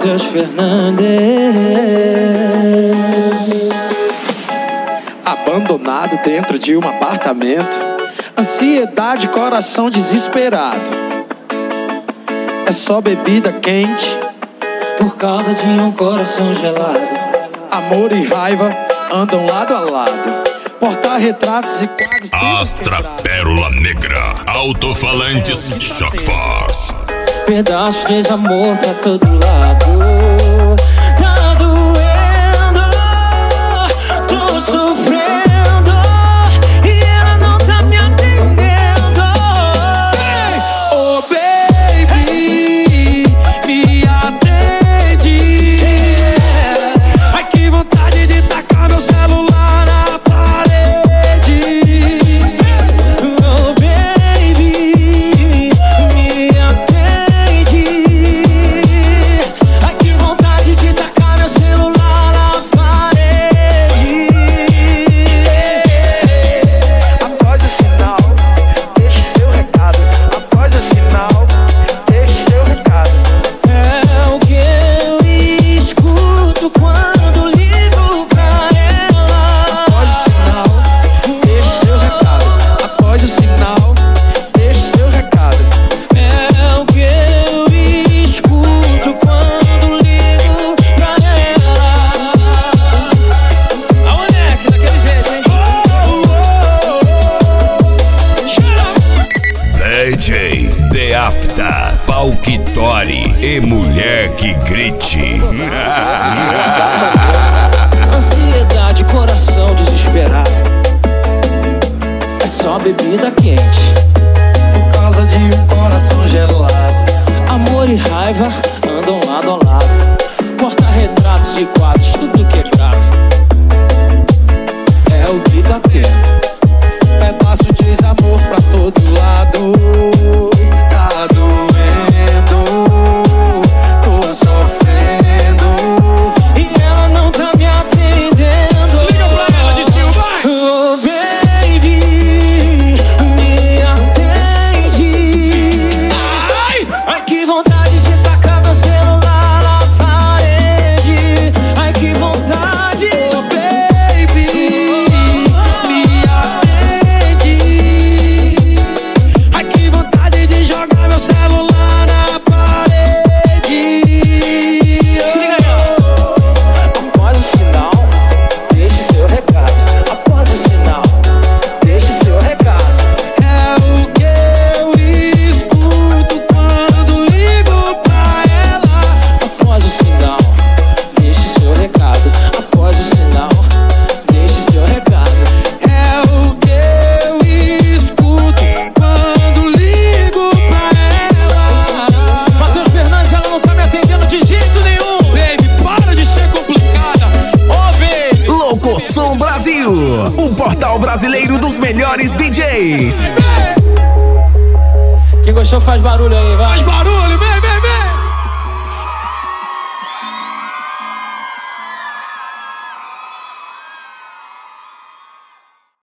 Matheus Fernandes. Abandonado dentro de um apartamento, ansiedade, coração desesperado. É só bebida quente por causa de um coração gelado. Amor e raiva andam lado a lado. Porta-retratos e quadros. Astra Pérola Negra. Alto-falantes Shock Force. Pedaços de amor pra todo lado. Tá doendo, tô sofrendo e ela não tá me atendendo. Oh baby, me atende. Ai que vontade de tacar meu celular na parede. Oh baby, me atende. Ai que vontade de tacar meu celular na parede. Após o sinal, deixe seu recado. Após o sinal, deixe seu recado. É o que eu escuto quando ligo pra ela. Após o sinal, deixe seu recado. Após o sinal, deixe seu recado. É o que eu escuto quando ligo pra ela. A moleque, daquele jeito, hein? DJ The After, Palquitori e Mulher que Grite. Ansiedade, coração desesperado. É só bebida quente Por causa de um coração gelado. amor e raiva andam lado a lado. Porta-retratos e quadros, tudo quebrado. É o que tá tendo. Pedaço de desamor pra todo lado. Tá doendo, tô sofrendo. E ela não tá me atendendo. Liga pra ela, Distinho, vai! Oh baby, me atende. Ai que vontade de tacar meu celular na parede. Ai que vontade. Oh baby, me atende. Ai que vontade de jogar meu celular na parede. Se liga aí, ó. Após o sinal, deixe seu recado. Após o sinal, deixe seu recado. É o que eu escuto quando ligo pra ela. Após o sinal, deixe seu recado. Após o sinal, deixe seu recado. É o que eu escuto quando ligo pra ela. Matheus Fernandes, ela não tá me atendendo de jeito nenhum. Baby, para de ser complicada. Oh baby. Locosom Brasil, o portal brasileiro dos melhores DJs. Quem gostou faz barulho aí, vai. Faz barulho.